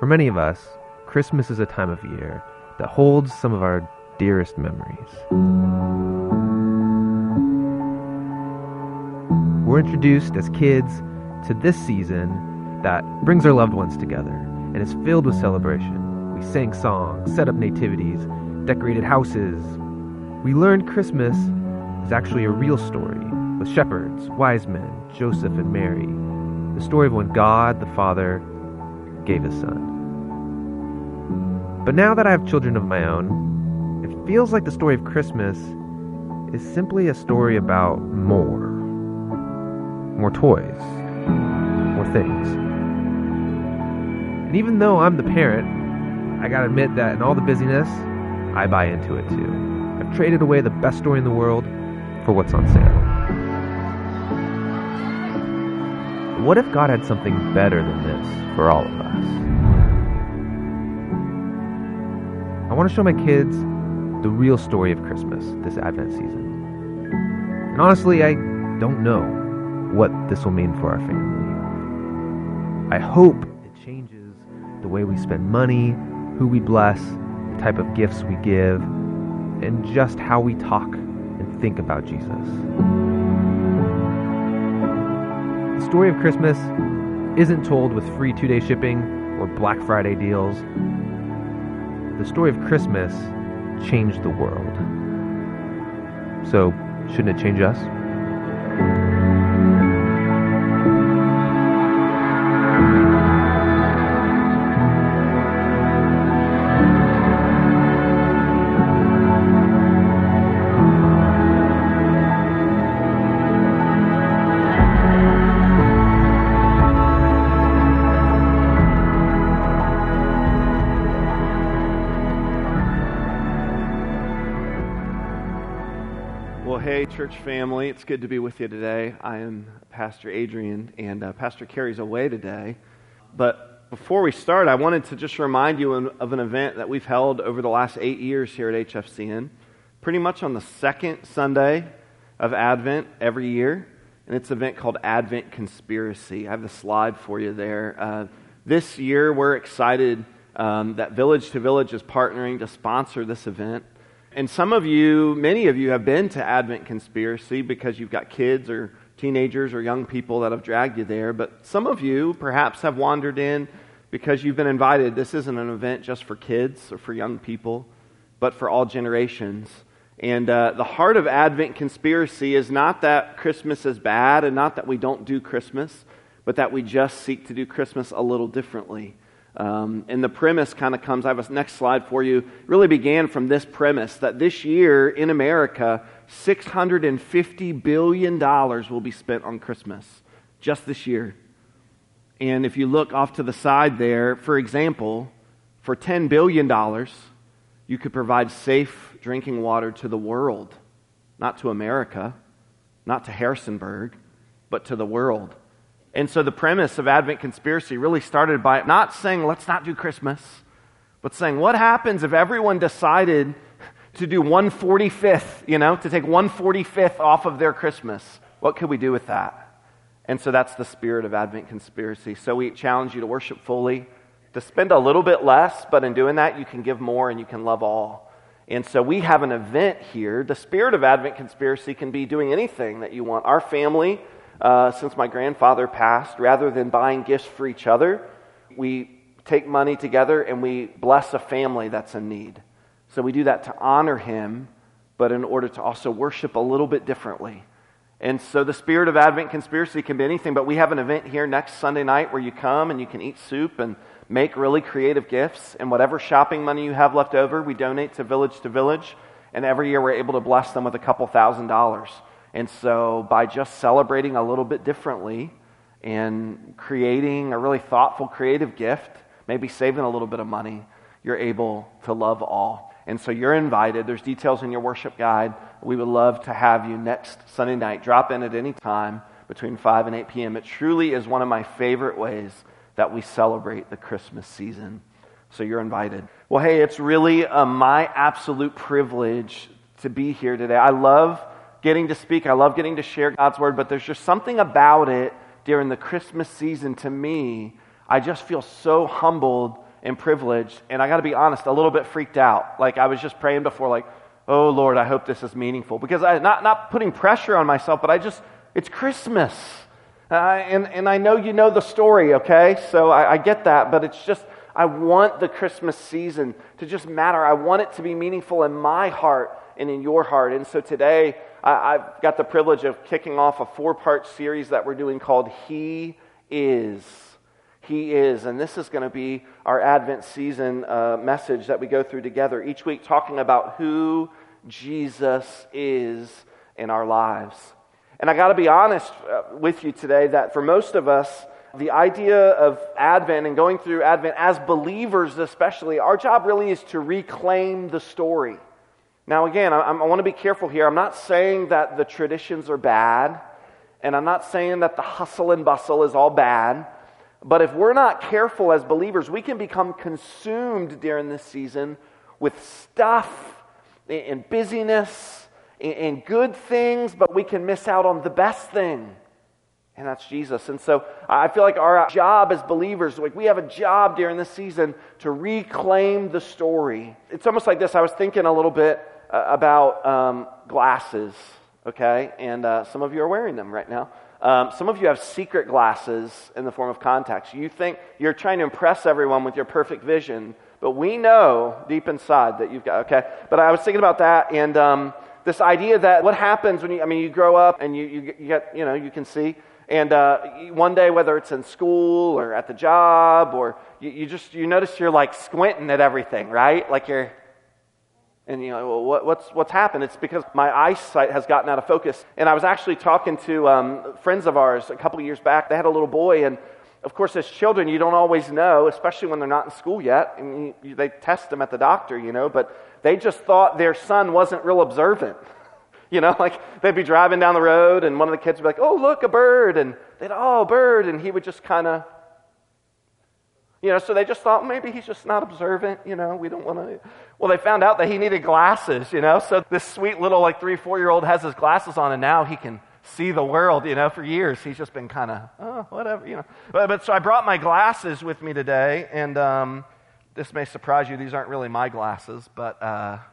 For many of us, Christmas is a time of year that holds some of our dearest memories. We're introduced as kids to this season that brings our loved ones together and is filled with celebration. We sang songs, set up nativities, decorated houses. We learned Christmas is actually a real story with shepherds, wise men, Joseph and Mary. The story of when God the Father gave His Son. But now that I have children of my own, it feels like the story of Christmas is simply a story about more toys, more things. And even though I'm the parent, I gotta admit that in all the busyness, I buy into it too. I've traded away the best story in the world for what's on sale. But what if God had something better than this for all of us? I want to show my kids the real story of Christmas this Advent season. And honestly, I don't know what this will mean for our family. I hope it changes the way we spend money, who we bless, the type of gifts we give, and just how we talk and think about Jesus. The story of Christmas isn't told with free 2-day shipping or Black Friday deals. The story of Christmas changed the world. So, shouldn't it change us? Hey, church family, it's good to be with you today. I am Pastor Adrian, and Pastor Carrie's away today. But before we start, I wanted to just remind you of an event that we've held over the last 8 years here at HFCN, pretty much on the second Sunday of Advent every year, and it's an event called Advent Conspiracy. I have the slide for you there. This year, we're excited that Village to Village is partnering to sponsor this event. And many of you have been to Advent Conspiracy because you've got kids or teenagers or young people that have dragged you there. But some of you perhaps have wandered in because you've been invited. This isn't an event just for kids or for young people, but for all generations. And the heart of Advent Conspiracy is not that Christmas is bad and not that we don't do Christmas, but that we just seek to do Christmas a little differently. And the premise kind of comes, I have a next slide for you, really began from this premise that this year in America, $650 billion will be spent on Christmas, just this year. And if you look off to the side there, for example, for $10 billion, you could provide safe drinking water to the world, not to America, not to Harrisonburg, but to the world. And so the premise of Advent Conspiracy really started by not saying, let's not do Christmas, but saying, what happens if everyone decided to do 1/45th, to take 1/45th off of their Christmas? What could we do with that? And so that's the spirit of Advent Conspiracy. So we challenge you to worship fully, to spend a little bit less, but in doing that, you can give more and you can love all. And so we have an event here. The spirit of Advent Conspiracy can be doing anything that you want. Our family, since my grandfather passed, rather than buying gifts for each other, we take money together and we bless a family that's in need. So we do that to honor him, but in order to also worship a little bit differently. And so the spirit of Advent Conspiracy can be anything, but we have an event here next Sunday night where you come and you can eat soup and make really creative gifts. And whatever shopping money you have left over, we donate to Village. And every year we're able to bless them with a couple $1,000s. And so by just celebrating a little bit differently and creating a really thoughtful, creative gift, maybe saving a little bit of money, you're able to love all. And so you're invited. There's details in your worship guide. We would love to have you next Sunday night. Drop in at any time between 5 and 8 p.m. It truly is one of my favorite ways that we celebrate the Christmas season. So you're invited. Well, hey, it's really my absolute privilege to be here today. I love getting to speak. I love getting to share God's word, but there's just something about it during the Christmas season to me. I just feel so humbled and privileged, and I got to be honest, a little bit freaked out. Like I was just praying before, like, oh Lord, I hope this is meaningful. Because not putting pressure on myself, but it's Christmas. And I know you know the story, okay? So I get that, but it's just, I want the Christmas season to just matter. I want it to be meaningful in my heart and in your heart. And so today, I've got the privilege of kicking off a 4-part series that we're doing called He Is. He is. And this is going to be our Advent season message that we go through together each week, talking about who Jesus is in our lives. And I got to be honest with you today that for most of us, the idea of Advent and going through Advent as believers especially, our job really is to reclaim the story. Now again, I want to be careful here. I'm not saying that the traditions are bad, and I'm not saying that the hustle and bustle is all bad, but if we're not careful as believers, we can become consumed during this season with stuff and busyness and good things, but we can miss out on the best thing, and that's Jesus. And so I feel like our job as believers, like we have a job during this season to reclaim the story. It's almost like this. I was thinking a little bit about glasses, okay? And some of you are wearing them right now. Some of you have secret glasses in the form of contacts. You think you're trying to impress everyone with your perfect vision, but we know deep inside that you've got, okay? But I was thinking about that, and this idea that what happens when you grow up and you get, you can see, and one day, whether it's in school or at the job, or you notice you're like squinting at everything, right? Like and well, what's happened? It's because my eyesight has gotten out of focus. And I was actually talking to friends of ours a couple of years back. They had a little boy, and of course, as children, you don't always know, especially when they're not in school yet. I mean, they test them at the doctor, but they just thought their son wasn't real observant. Like they'd be driving down the road, and one of the kids would be like, "Oh, look, a bird," and they'd, "Oh, bird," and he would just kind of, so they just thought maybe he's just not observant. We don't want to. Well, they found out that he needed glasses. So this sweet little 3-4-year-old has his glasses on, and now he can see the world. For years he's just been kind of whatever. But so I brought my glasses with me today, and this may surprise you. These aren't really my glasses, but.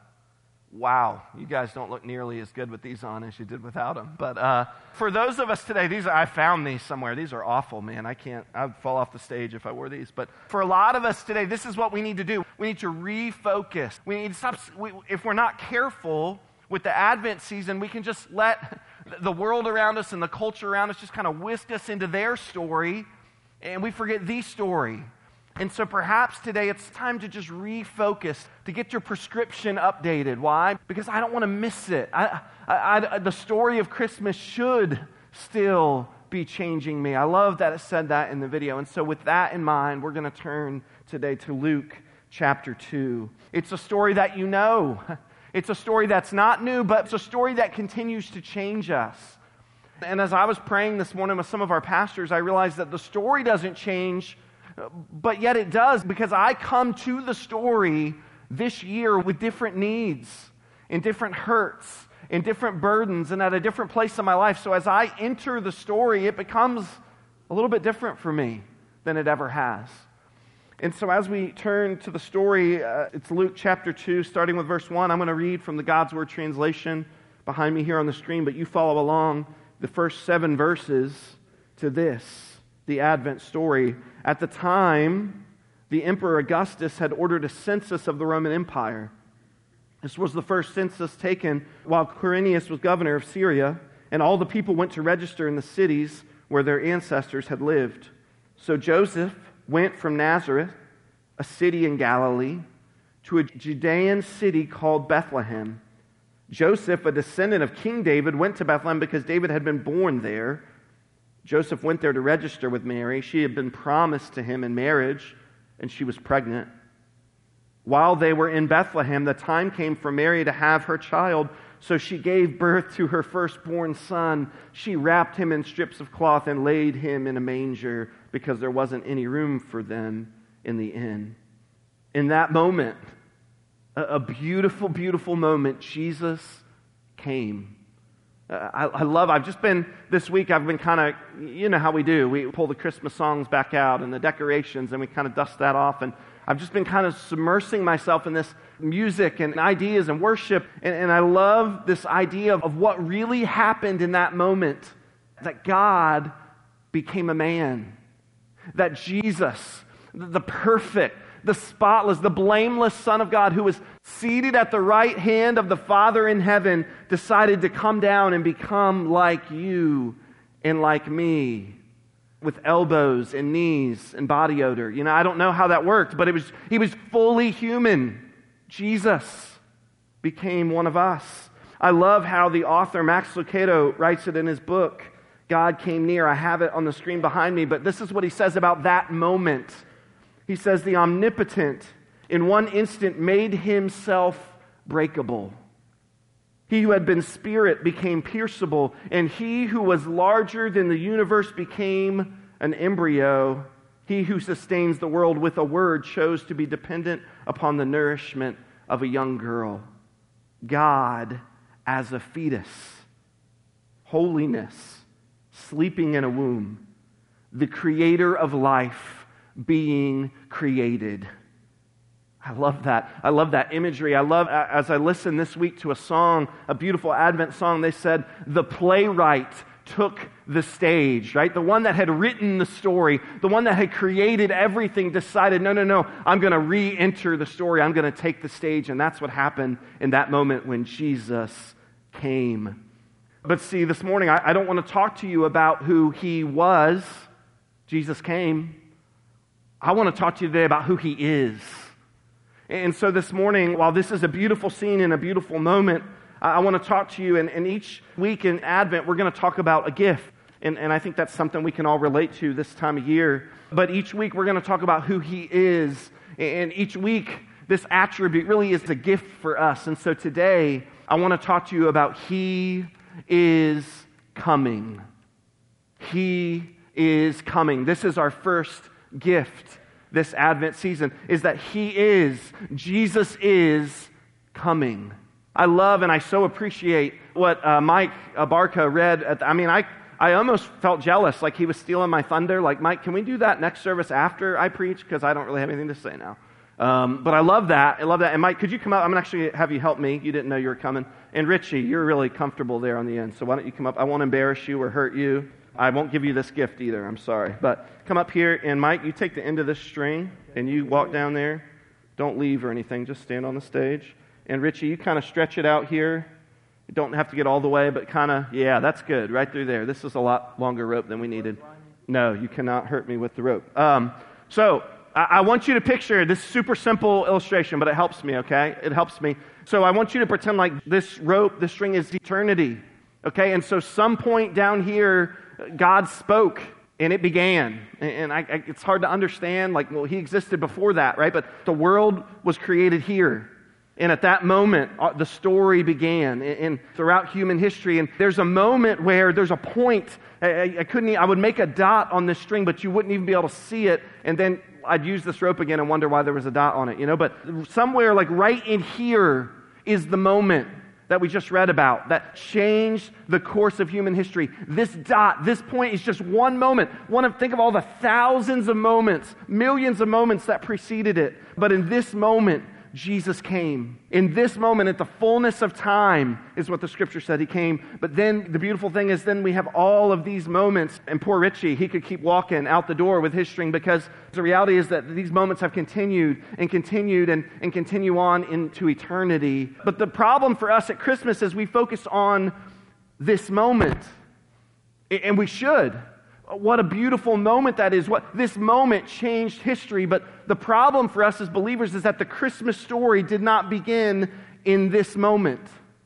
Wow, you guys don't look nearly as good with these on as you did without them. But for those of us today, I found these somewhere. These are awful, man. I'd fall off the stage if I wore these. But for a lot of us today, this is what we need to do. We need to refocus. We need to stop. If we're not careful with the Advent season, we can just let the world around us and the culture around us just kind of whisk us into their story, and we forget the story. And so perhaps today it's time to just refocus, to get your prescription updated. Why? Because I don't want to miss it. The story of Christmas should still be changing me. I love that it said that in the video. And so with that in mind, we're going to turn today to Luke chapter 2. It's a story that you know. It's a story that's not new, but it's a story that continues to change us. And as I was praying this morning with some of our pastors, I realized that the story doesn't change, but yet it does, because I come to the story this year with different needs and different hurts and different burdens and at a different place in my life. So as I enter the story, it becomes a little bit different for me than it ever has. And so as we turn to the story, it's Luke chapter 2, starting with verse 1. I'm going to read from the God's Word translation behind me here on the screen, but you follow along the first 7 verses to this, the Advent story. At the time, the Emperor Augustus had ordered a census of the Roman Empire. This was the first census taken while Quirinius was governor of Syria, and all the people went to register in the cities where their ancestors had lived. So Joseph went from Nazareth, a city in Galilee, to a Judean city called Bethlehem. Joseph, a descendant of King David, went to Bethlehem because David had been born there. Joseph went there to register with Mary. She had been promised to him in marriage, and she was pregnant. While they were in Bethlehem, the time came for Mary to have her child, so she gave birth to her firstborn son. She wrapped him in strips of cloth and laid him in a manger because there wasn't any room for them in the inn. In that moment, a beautiful, beautiful moment, Jesus came. I've just been, this week I've been kind of, you know how we do. We pull the Christmas songs back out and the decorations and we kind of dust that off. And I've just been kind of submersing myself in this music and ideas and worship, and I love this idea of what really happened in that moment, that God became a man, that Jesus, the perfect, the spotless, the blameless Son of God who was seated at the right hand of the Father in heaven, decided to come down and become like you and like me, with elbows and knees and body odor. I don't know how that worked, but he was fully human. Jesus became one of us. I love how the author Max Lucado writes it in his book, God Came Near. I have it on the screen behind me, but this is what he says about that moment. He says, the omnipotent in one instant made himself breakable. He who had been spirit became pierceable, and he who was larger than the universe became an embryo. He who sustains the world with a word chose to be dependent upon the nourishment of a young girl. God as a fetus. Holiness, sleeping in a womb. The creator of life being created. I love that. I love that imagery. I love, as I listened this week to a song, a beautiful Advent song, they said, the playwright took the stage, right? The one that had written the story, the one that had created everything, decided, no, I'm going to re-enter the story. I'm going to take the stage. And that's what happened in that moment when Jesus came. But see, this morning, I don't want to talk to you about who he was. Jesus came. I want to talk to you today about who he is. And so this morning, while this is a beautiful scene and a beautiful moment, I want to talk to you, and each week in Advent, we're going to talk about a gift. And I think that's something we can all relate to this time of year. But each week, we're going to talk about who he is. And each week, this attribute really is a gift for us. And so today, I want to talk to you about he is coming. He is coming. This is our first gift this Advent season, is that Jesus is coming. I love and I so appreciate what Mike Barca read. I almost felt jealous, like he was stealing my thunder. Like, Mike, can we do that next service after I preach? Because I don't really have anything to say now. But I love that. And Mike, could you come up? I'm going to actually have you help me. You didn't know you were coming. And Richie, you're really comfortable there on the end. So why don't you come up? I won't embarrass you or hurt you. I won't give you this gift either. I'm sorry. But come up here, and Mike, you take the end of this string, and you walk down there. Don't leave or anything. Just stand on the stage. And Richie, you kind of stretch it out here. You don't have to get all the way, but kind of, yeah, that's good. Right through there. This is a lot longer rope than we needed. No, you cannot hurt me with the rope. So I want you to picture this super simple illustration, but it helps me, okay? It helps me. So I want you to pretend like this rope, this string is eternity, okay? And so some point down here, God spoke, and it began. And it's hard to understand, he existed before that, right? But the world was created here. And at that moment, the story began and throughout human history. And there's a moment where there's a point. I would make a dot on this string, but you wouldn't even be able to see it. And then I'd use this rope again and wonder why there was a dot on it, But somewhere right in here is the moment that we just read about that changed the course of human history. This dot, this point is just one moment. Think of all the thousands of moments, millions of moments that preceded it. But in this moment, Jesus came. In this moment, at the fullness of time, is what the scripture said, he came. But then the beautiful thing is then we have all of these moments, and poor Richie, he could keep walking out the door with his string, because the reality is that these moments have continued and continue on into eternity. But the problem for us at Christmas is we focus on this moment, and we should. What a beautiful moment that is. This moment changed history, but the problem for us as believers is that the Christmas story did not begin in this moment.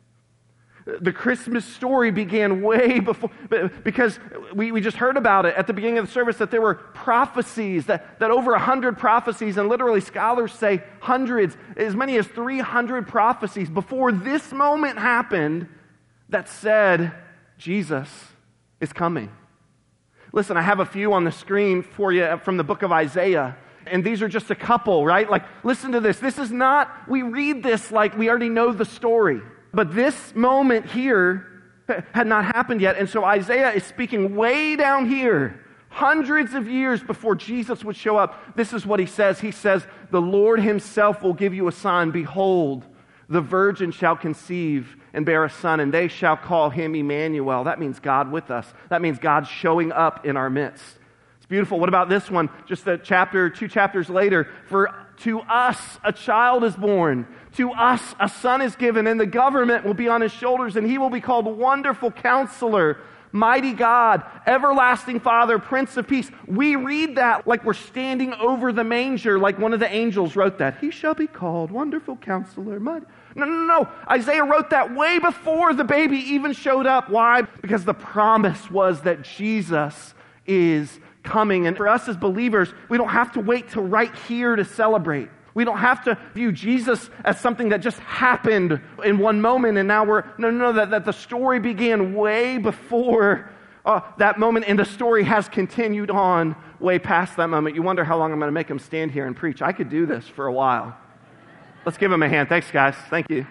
The Christmas story began way before, because we just heard about it at the beginning of the service, that there were prophecies, that over 100 prophecies, and literally scholars say hundreds, as many as 300 prophecies before this moment happened that said, Jesus is coming. Listen, I have a few on the screen for you from the book of Isaiah, and these are just a couple, right? Listen to this. This is not, we read this like we already know the story, but this moment here had not happened yet, and so Isaiah is speaking way down here, Hundreds of years before Jesus would show up, this is what he says. He says, the Lord himself will give you a sign. Behold, the virgin shall conceive and bear a son, and they shall call him Emmanuel. That means God with us. That means God showing up in our midst. It's beautiful. What about this one? Just a chapter, 2 chapters later. For to us a child is born. To us a son is given, and the government will be on his shoulders, and he will be called Wonderful Counselor, Mighty God, Everlasting Father, Prince of Peace. We read that like we're standing over the manger, like one of the angels wrote that. He shall be called Wonderful Counselor, Mighty. No. Isaiah wrote that way before the baby even showed up. Why? Because the promise was that Jesus is coming. And for us as believers, we don't have to wait till right here to celebrate. We don't have to view Jesus as something that just happened in one moment and now that the story began way before that moment, and the story has continued on way past that moment. You wonder how long I'm going to make him stand here and preach. I could do this for a while. Let's give him a hand. Thanks, guys. Thank you.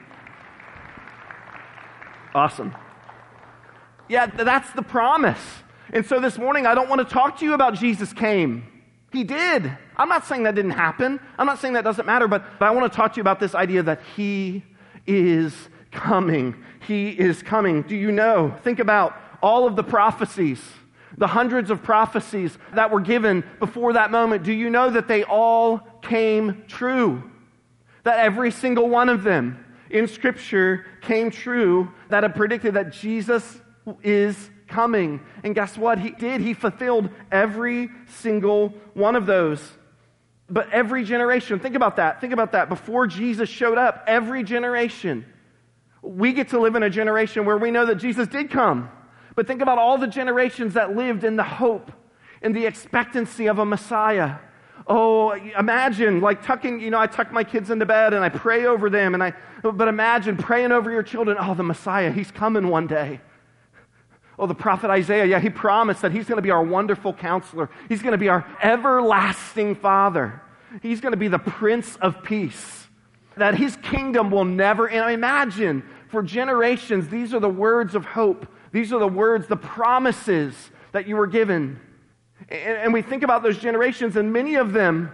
Awesome. Yeah, that's the promise. And so this morning, I don't want to talk to you about Jesus came. He did. I'm not saying that didn't happen. I'm not saying that doesn't matter, but I want to talk to you about this idea that he is coming. He is coming. Do you know? Think about all of the prophecies, the hundreds of prophecies that were given before that moment. Do you know that they all came true? That every single one of them in Scripture came true, that had predicted that Jesus is coming. And guess what? He did. He fulfilled every single one of those. But every generation, think about that. Before Jesus showed up, every generation, we get to live in a generation where we know that Jesus did come. But think about all the generations that lived in the hope and the expectancy of a Messiah. Oh, imagine like I tuck my kids into bed and I pray over them, but imagine praying over your children. Oh, the Messiah, he's coming one day. Oh, the prophet Isaiah, he promised that he's going to be our wonderful counselor. He's going to be our everlasting Father. He's going to be the Prince of Peace. That his kingdom will never end. Imagine, for generations, these are the words of hope. These are the words, the promises that you were given. And we think about those generations, and many of them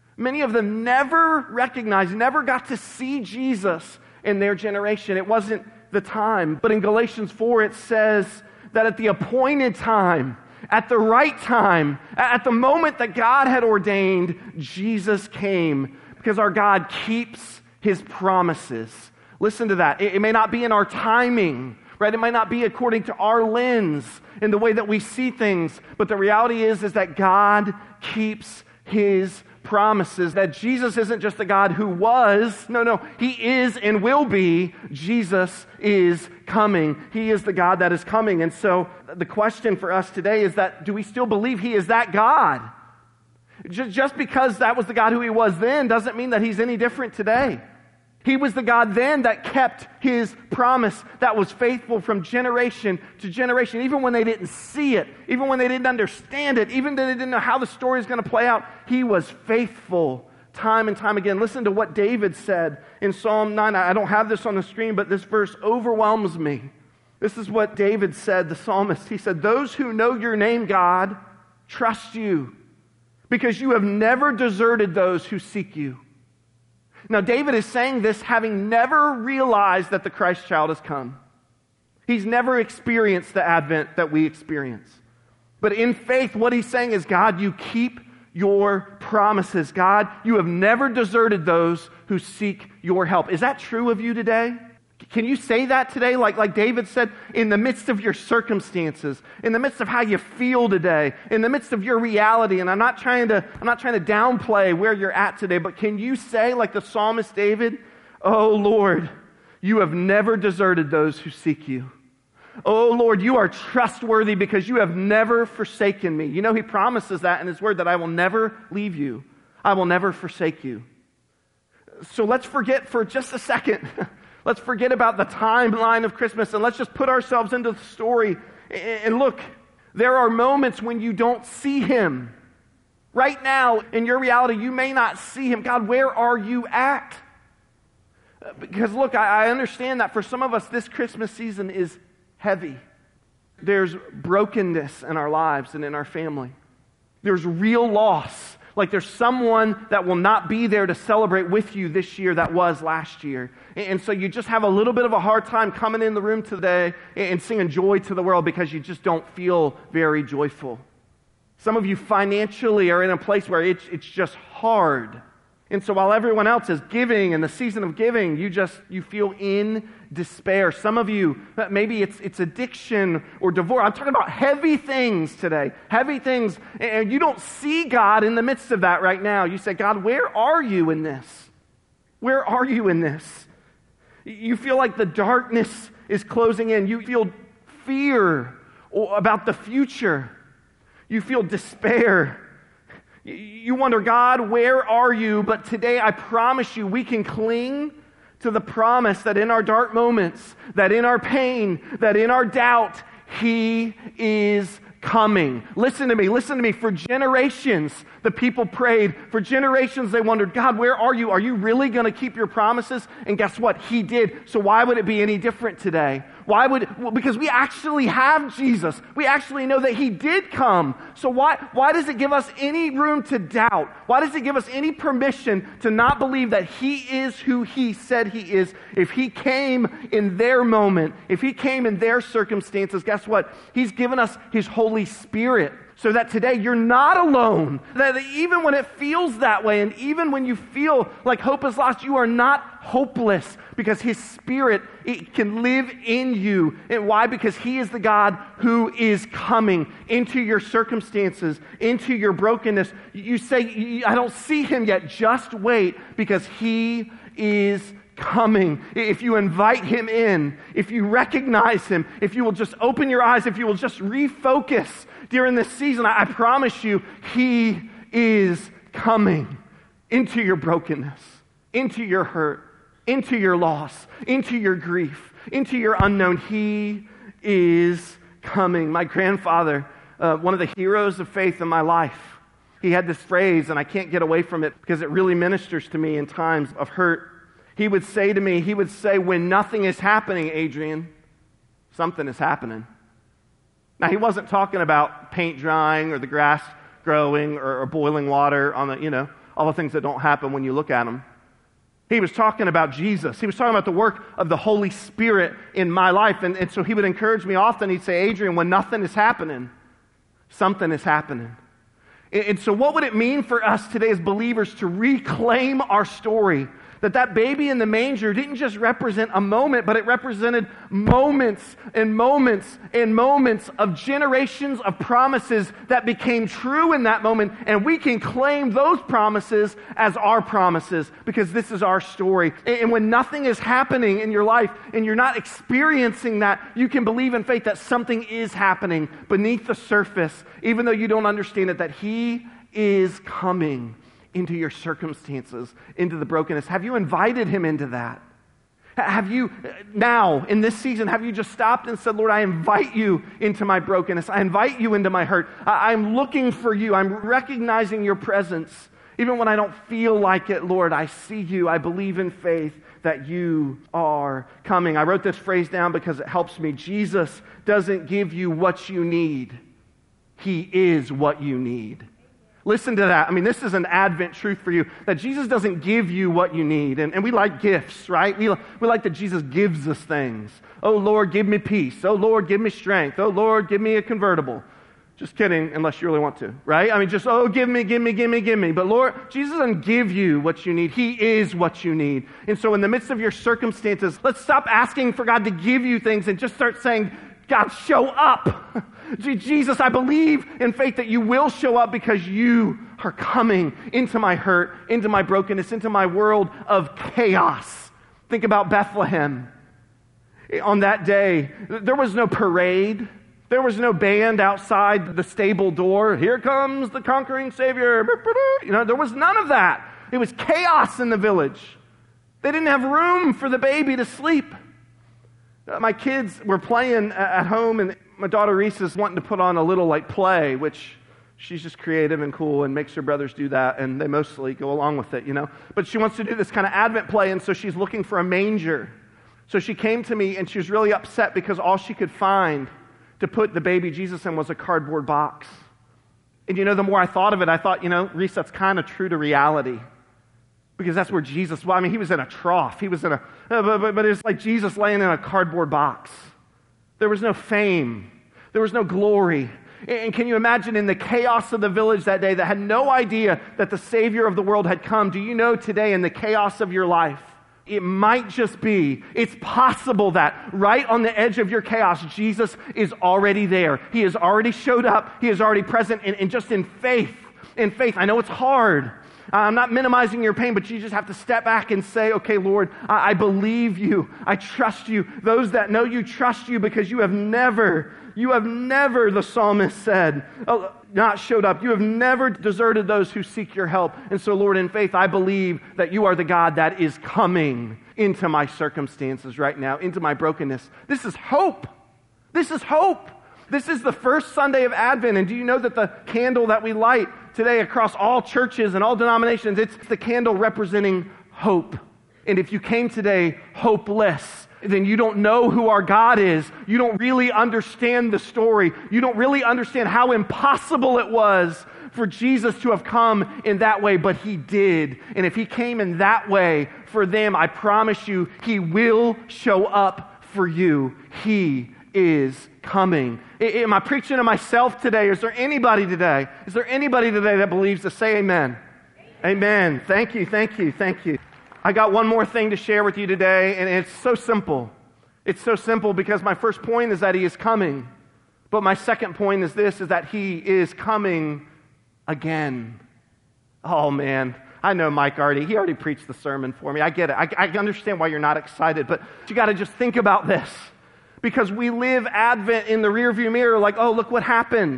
never recognized, never got to see Jesus in their generation. It wasn't the time. But in Galatians 4, it says that at the appointed time, at the right time, at the moment that God had ordained, Jesus came, because our God keeps his promises. Listen to that. It may not be in our timing, right? It might not be according to our lens in the way that we see things, but the reality is that God keeps his promises, that Jesus isn't just the God who was. No, he is and will be. Jesus is coming. He is the God that is coming. And so the question for us today is that, do we still believe he is that God? Just because that was the God who he was then doesn't mean that he's any different today. He was the God then that kept his promise, that was faithful from generation to generation, even when they didn't see it, even when they didn't understand it, even when they didn't know how the story is going to play out. He was faithful time and time again. Listen to what David said in Psalm 9. I don't have this on the screen, but this verse overwhelms me. This is what David said, the psalmist. He said, "Those who know your name, God, trust you, because you have never deserted those who seek you." Now, David is saying this having never realized that the Christ child has come. He's never experienced the Advent that we experience. But in faith, what he's saying is, God, you keep your promises. God, you have never deserted those who seek your help. Is that true of you today? Can you say that today? Like David said, in the midst of your circumstances, in the midst of how you feel today, in the midst of your reality, and I'm not trying to downplay where you're at today, but can you say, like the psalmist David, "Oh Lord, you have never deserted those who seek you. Oh Lord, you are trustworthy because you have never forsaken me." You know, he promises that in his word, that I will never leave you. I will never forsake you. So let's forget for just a second. Let's forget about the timeline of Christmas and let's just put ourselves into the story. And look, there are moments when you don't see him. Right now, in your reality, you may not see him. God, where are you at? Because look, I understand that for some of us, this Christmas season is heavy. There's brokenness in our lives and in our family. There's real loss. Like there's someone that will not be there to celebrate with you this year that was last year. And so you just have a little bit of a hard time coming in the room today and singing joy to the world because you just don't feel very joyful. Some of you financially are in a place where it's just hard. And so while everyone else is giving in the season of giving, you feel in despair. Some of you, maybe it's addiction or divorce. I'm talking about heavy things today. Heavy things. And you don't see God in the midst of that right now. You say, God, where are you in this? Where are you in this? You feel like the darkness is closing in. You feel fear about the future. You feel despair. You wonder, God, where are you? But today, I promise you, we can cling to the promise that in our dark moments, that in our pain, that in our doubt, He is coming. Listen to me. For generations, the people prayed. For generations, they wondered, God, where are you? Are you really going to keep your promises? And guess what? He did. So why would it be any different today? Because we actually have Jesus. We actually know that He did come. So why does it give us any room to doubt? Why does it give us any permission to not believe that He is who He said He is? If He came in their moment, if He came in their circumstances, guess what? He's given us His Holy Spirit. So that today you're not alone. That even when it feels that way, and even when you feel like hope is lost, you are not hopeless because His Spirit can live in you. And why? Because He is the God who is coming into your circumstances, into your brokenness. You say, I don't see Him yet. Just wait, because He is coming. If you invite Him in, if you recognize Him, if you will just open your eyes, if you will just refocus during this season, I promise you, He is coming into your brokenness, into your hurt, into your loss, into your grief, into your unknown. He is coming. My grandfather, one of the heroes of faith in my life, he had this phrase, and I can't get away from it because it really ministers to me in times of hurt. He would say to me, when nothing is happening, Adrian, something is happening. Now, he wasn't talking about paint drying or the grass growing or boiling water on all the things that don't happen when you look at them. He was talking about Jesus. He was talking about the work of the Holy Spirit in my life. And so he would encourage me often. He'd say, Adrian, when nothing is happening, something is happening. And so what would it mean for us today as believers to reclaim our story? That baby in the manger didn't just represent a moment, but it represented moments and moments and moments of generations of promises that became true in that moment. And we can claim those promises as our promises because this is our story. And when nothing is happening in your life and you're not experiencing that, you can believe in faith that something is happening beneath the surface, even though you don't understand it, that He is coming into your circumstances, into the brokenness. Have you invited Him into that? Have you, now, in this season, have you just stopped and said, Lord, I invite you into my brokenness. I invite you into my hurt. I'm looking for you. I'm recognizing your presence. Even when I don't feel like it, Lord, I see you. I believe in faith that you are coming. I wrote this phrase down because it helps me. Jesus doesn't give you what you need. He is what you need. Listen to that. I mean, this is an Advent truth for you, that Jesus doesn't give you what you need. And we like gifts, right? We like that Jesus gives us things. Oh, Lord, give me peace. Oh, Lord, give me strength. Oh, Lord, give me a convertible. Just kidding, unless you really want to, right? I mean, just, give me. But Lord, Jesus doesn't give you what you need. He is what you need. And so in the midst of your circumstances, let's stop asking for God to give you things and just start saying, God, show up. Jesus, I believe in faith that you will show up because you are coming into my hurt, into my brokenness, into my world of chaos. Think about Bethlehem. On that day, there was no parade. There was no band outside the stable door. Here comes the conquering Savior. There was none of that. It was chaos in the village. They didn't have room for the baby to sleep. My kids were playing at home, and my daughter Reese is wanting to put on a little play, which she's just creative and cool and makes her brothers do that, and they mostly go along with it, But she wants to do this kind of Advent play, and so she's looking for a manger. So she came to me, and she was really upset because all she could find to put the baby Jesus in was a cardboard box. And the more I thought of it, I thought, Reese, that's kind of true to reality. Because that's where Jesus, he was in a trough. He was in but it's like Jesus laying in a cardboard box. There was no fame. There was no glory. And can you imagine in the chaos of the village that day that had no idea that the Savior of the world had come? Do you know today in the chaos of your life, it might just be, it's possible that right on the edge of your chaos, Jesus is already there. He has already showed up. He is already present. And just in faith, I know it's hard. I'm not minimizing your pain, but you just have to step back and say, okay, Lord, I believe you. I trust you. Those that know you trust you because you have never, the psalmist said, not showed up. You have never deserted those who seek your help. And so, Lord, in faith, I believe that you are the God that is coming into my circumstances right now, into my brokenness. This is hope. This is hope. This is the first Sunday of Advent. And do you know that the candle that we light today across all churches and all denominations, it's the candle representing hope. And if you came today hopeless, then you don't know who our God is. You don't really understand the story. You don't really understand how impossible it was for Jesus to have come in that way, but he did. And if he came in that way for them, I promise you, he will show up for you. He is coming. Am I preaching to myself today? Is there anybody today? Is there anybody today that believes to say amen? Amen. Thank you. I got one more thing to share with you today, and it's so simple. It's so simple because my first point is that he is coming. But my second point is this, is that he is coming again. Oh man, I know Mike he already preached the sermon for me. I get it. I understand why you're not excited, but you got to just think about this. Because we live Advent in the rearview mirror like, oh, look what happened.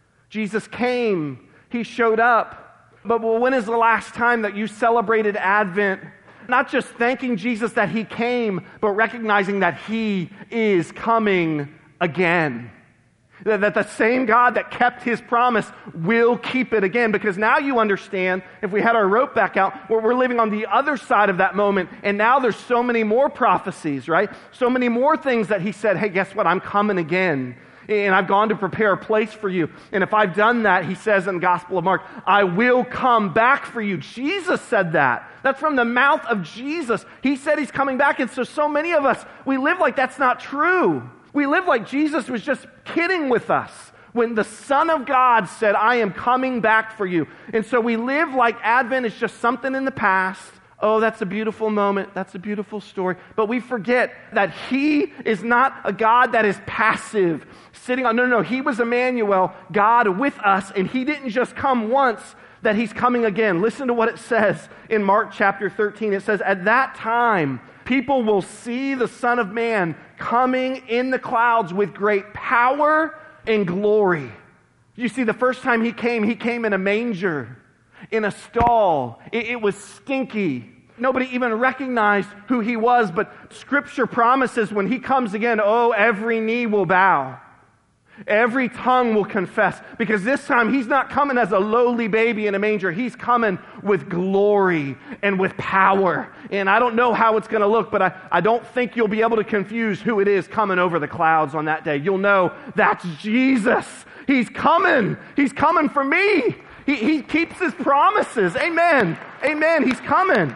Jesus came. He showed up. But when is the last time that you celebrated Advent? Not just thanking Jesus that he came, but recognizing that he is coming again. That the same God that kept his promise will keep it again. Because now you understand, if we had our rope back out, we're living on the other side of that moment. And now there's so many more prophecies, right? So many more things that he said, hey, guess what? I'm coming again. And I've gone to prepare a place for you. And if I've done that, he says in the Gospel of Mark, I will come back for you. Jesus said that. That's from the mouth of Jesus. He said he's coming back. And so many of us, we live like that's not true. We live like Jesus was just kidding with us when the Son of God said, I am coming back for you. And so we live like Advent is just something in the past. Oh, that's a beautiful moment. That's a beautiful story. But we forget that he is not a God that is passive, sitting on. No. He was Emmanuel, God with us. And he didn't just come once, that he's coming again. Listen to what it says in Mark chapter 13. It says, at that time, people will see the Son of Man coming in the clouds with great power and glory. You see, the first time he came in a manger, in a stall. It was stinky. Nobody even recognized who he was, but Scripture promises when he comes again, oh, every knee will bow. Every tongue will confess, because this time he's not coming as a lowly baby in a manger. He's coming with glory and with power. And I don't know how it's going to look, but I don't think you'll be able to confuse who it is coming over the clouds on that day. You'll know that's Jesus. He's coming. He's coming for me. He keeps his promises. Amen. Amen. He's coming.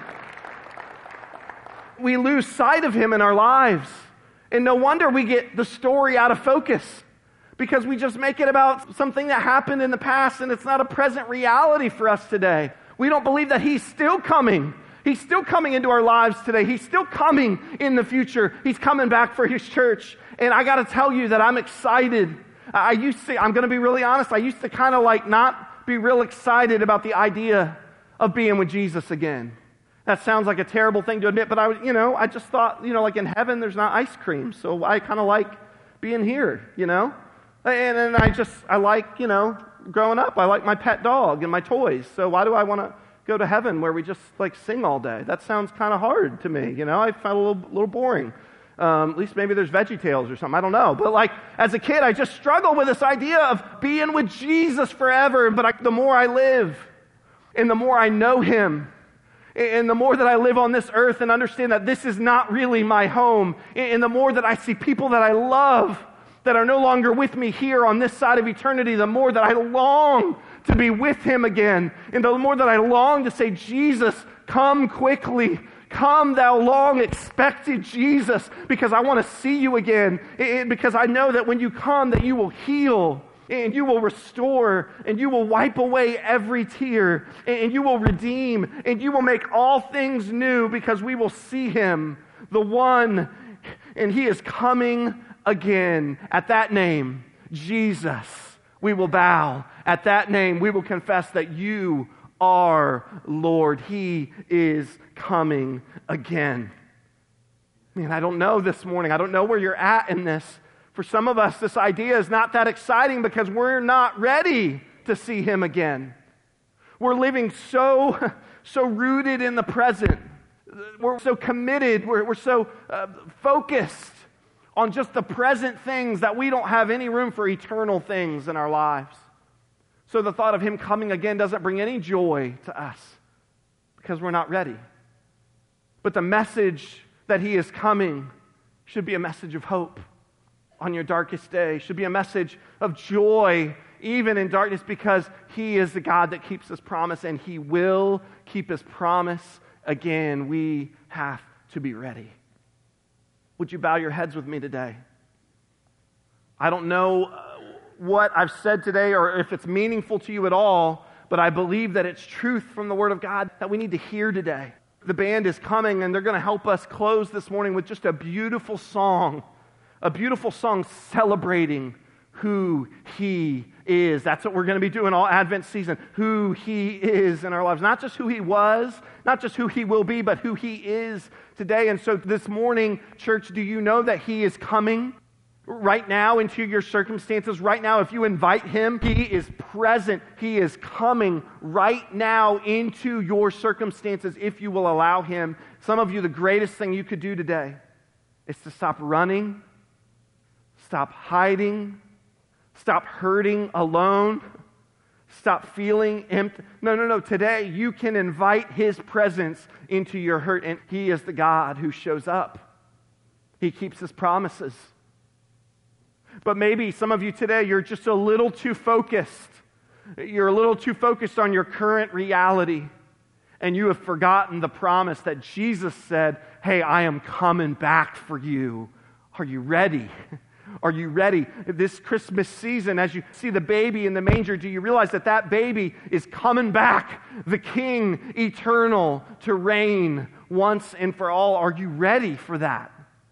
We lose sight of him in our lives. And no wonder we get the story out of focus. Because we just make it about something that happened in the past, and it's not a present reality for us today. We don't believe that he's still coming. He's still coming into our lives today. He's still coming in the future. He's coming back for his church. And I got to tell you that I'm excited. I'm going to be really honest, I used to kind of like not be real excited about the idea of being with Jesus again. That sounds like a terrible thing to admit, but I just thought, like in heaven there's not ice cream, so I kind of like being here, And I like, growing up, I like my pet dog and my toys. So why do I want to go to heaven where we just like sing all day? That sounds kind of hard to me, I find it a little boring. At least maybe there's VeggieTales or something, I don't know. But as a kid, I just struggled with this idea of being with Jesus forever. But the more I live, and the more I know him, and the more that I live on this earth and understand that this is not really my home, and the more that I see people that I love that are no longer with me here on this side of eternity, the more that I long to be with him again. And the more that I long to say, Jesus, come quickly. Come, thou long expected Jesus, because I want to see you again. Because I know that when you come, that you will heal, and you will restore, and you will wipe away every tear, and you will redeem, and you will make all things new, because we will see him, the one, and he is coming again. At that name, Jesus, we will bow. At that name, we will confess that you are Lord. He is coming again. Man, I don't know this morning. I don't know where you're at in this. For some of us, this idea is not that exciting because we're not ready to see him again. We're living so rooted in the present. We're so committed. We're so focused on just the present things that we don't have any room for eternal things in our lives. So the thought of him coming again doesn't bring any joy to us because we're not ready. But the message that he is coming should be a message of hope on your darkest day. Should be a message of joy even in darkness, because he is the God that keeps his promise, and he will keep his promise again. We have to be ready. Would you bow your heads with me today? I don't know what I've said today or if it's meaningful to you at all, but I believe that it's truth from the Word of God that we need to hear today. The band is coming, and they're going to help us close this morning with just a beautiful song celebrating who he is. That's what we're going to be doing all Advent season, who he is in our lives. Not just who he was, not just who he will be, but who he is today. And so this morning, church, do you know that he is coming right now into your circumstances? Right now, if you invite him, he is present. He is coming right now into your circumstances if you will allow him. Some of you, the greatest thing you could do today is to stop running, stop hiding, stop hurting alone, stop feeling empty. No. Today, you can invite his presence into your hurt, and he is the God who shows up. He keeps his promises. But maybe some of you today, you're just a little too focused. You're a little too focused on your current reality, and you have forgotten the promise that Jesus said, hey, I am coming back for you. Are you ready? Are you ready? This Christmas season, as you see the baby in the manger, do you realize that that baby is coming back, the King eternal, to reign once and for all? Are you ready for that?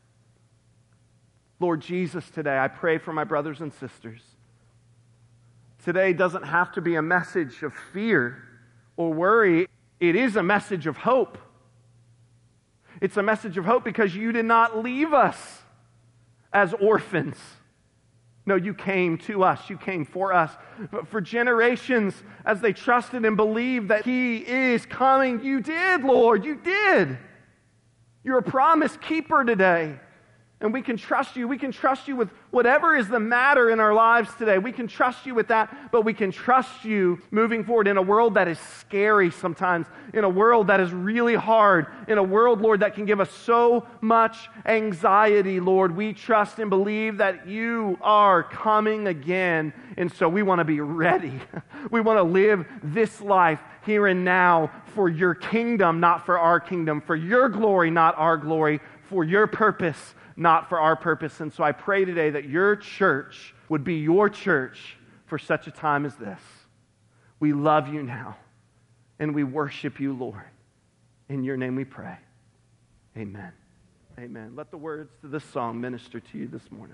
Lord Jesus, today I pray for my brothers and sisters. Today doesn't have to be a message of fear or worry. It is a message of hope. It's a message of hope because you did not leave us as orphans. No, you came to us. You came for us. But for generations, as they trusted and believed that he is coming, you did, Lord. You did. You're a promise keeper today. And we can trust you. We can trust you with whatever is the matter in our lives today. We can trust you with that, but we can trust you moving forward in a world that is scary sometimes, in a world that is really hard, in a world, Lord, that can give us so much anxiety, Lord. We trust and believe that you are coming again, and so we want to be ready. We want to live this life here and now for your kingdom, not for our kingdom, for your glory, not our glory, for your purpose, not for our purpose. And so I pray today that your church would be your church for such a time as this. We love you now, and we worship you, Lord. In your name we pray. Amen. Amen. Let the words to this song minister to you this morning.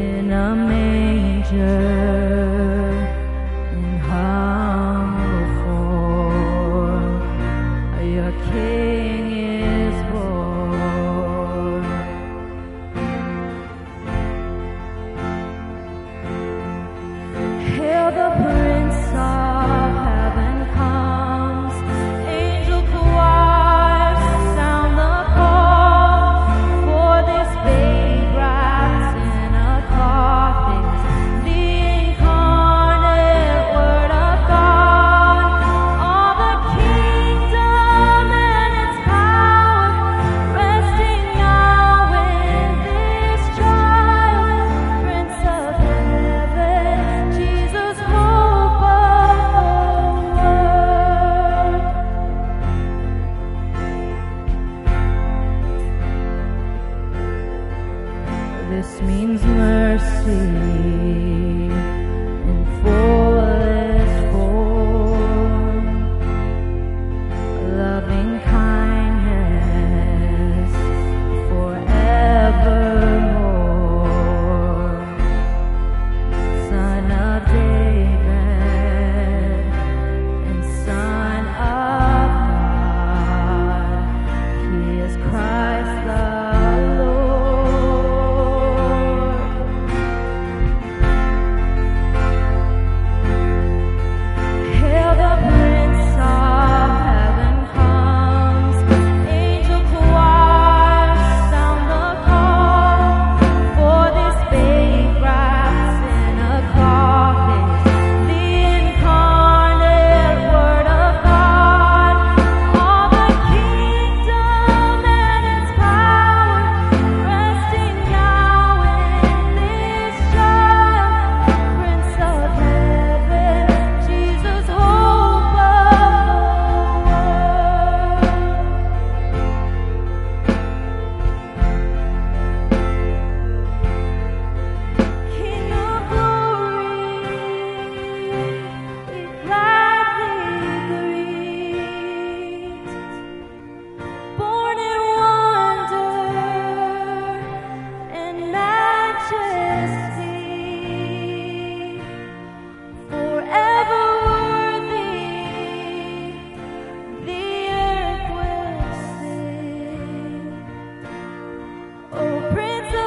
in a manger, in humble form, your King is born. Hail the Prince of Heaven comes, angel choirs sound the call, for this babe wrapped in a cloth is the incarnate Word of God. All the kingdom and its power resting now in this child, Prince of Heaven, Jesus, hope of the world. This means mercy in fullest form, loving kindness forevermore. Son of David and Son of God, He is Christ the Lord. Hail the Prince of Heaven comes, angel choirs sound the call, for this babe wrapped in a cloth is the incarnate Word of God. All the kingdom and its power resting now in this child, Prince of Heaven, Jesus, hope of the world. King of glory, we gladly greet. Born in wonder and majesty, forever worthy, the earth will sing. O Prince of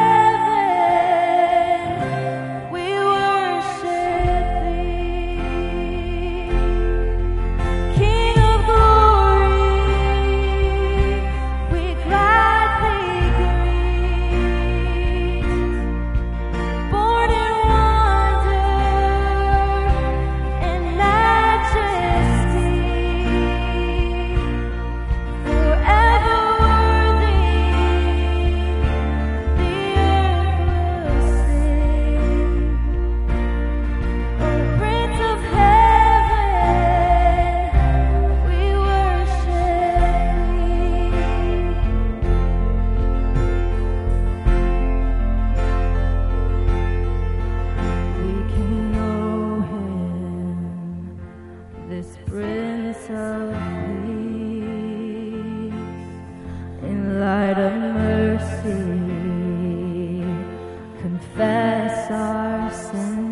Heaven, we worship Thee. King of glory, we gladly greet. Born in wonder and majesty, forever worthy, the earth will sing. O Prince of Heaven, we worship Thee. We can know Him, this Prince of Peace, in light of mercy, confess our sin,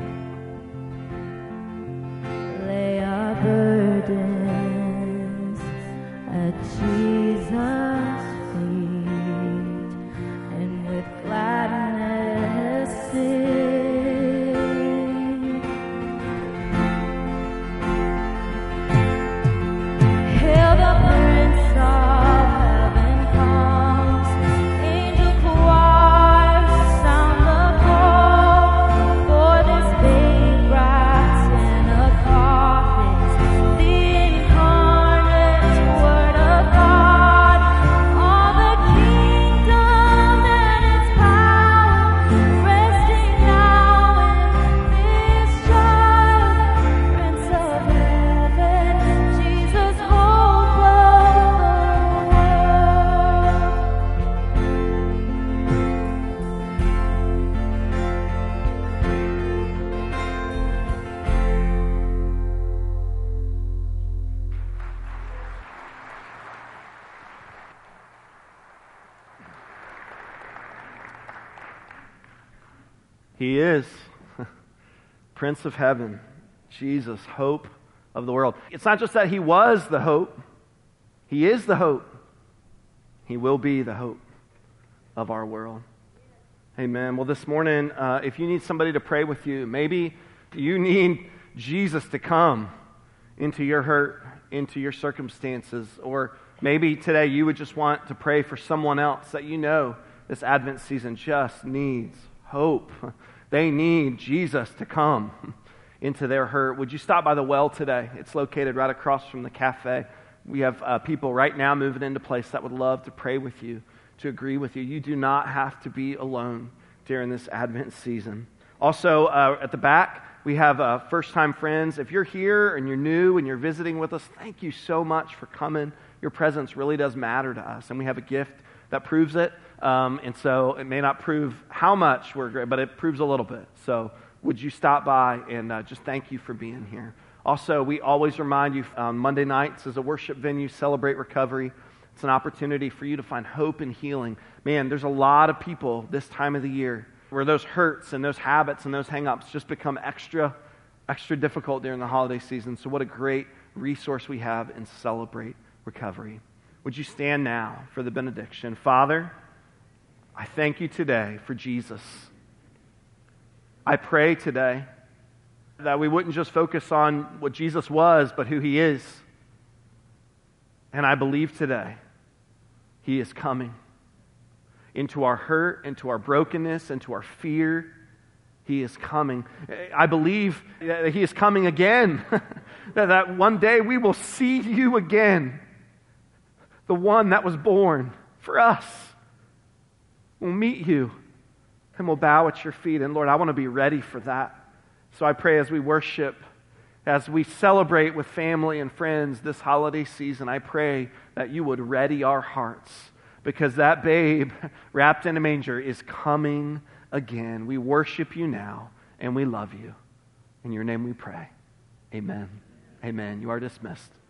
lay our burdens at Jesus' feet, and with gladness sing. Hail the Prince of Heaven comes, angel choirs sound the call, He is Prince of Heaven, Jesus, hope of the world. It's not just that He was the hope. He is the hope. He will be the hope of our world. Amen. Well, this morning, if you need somebody to pray with you, maybe you need Jesus to come into your hurt, into your circumstances, or maybe today you would just want to pray for someone else that you know this Advent season just needs hope. They need Jesus to come into their hurt. Would you stop by the well today? It's located right across from the cafe. We have people right now moving into place that would love to pray with you, to agree with you. You do not have to be alone during this Advent season. Also, at the back, we have first-time friends. If you're here and you're new and you're visiting with us, thank you so much for coming. Your presence really does matter to us, and we have a gift that proves it. And so it may not prove how much we're great, but it proves a little bit. So would you stop by and just thank you for being here. Also, we always remind you on Monday nights as a worship venue, Celebrate Recovery. It's an opportunity for you to find hope and healing. Man, there's a lot of people this time of the year where those hurts and those habits and those hang-ups just become extra difficult during the holiday season. So what a great resource we have in Celebrate Recovery. Would you stand now for the benediction? Father, I thank you today for Jesus. I pray today that we wouldn't just focus on what Jesus was, but who He is. And I believe today He is coming into our hurt, into our brokenness, into our fear. He is coming. I believe that He is coming again. that one day we will see You again. The one that was born for us. We'll meet You and we'll bow at Your feet. And Lord, I want to be ready for that. So I pray as we worship, as we celebrate with family and friends this holiday season, I pray that You would ready our hearts, because that babe wrapped in a manger is coming again. We worship You now, and we love You. In Your name we pray. Amen. Amen. You are dismissed.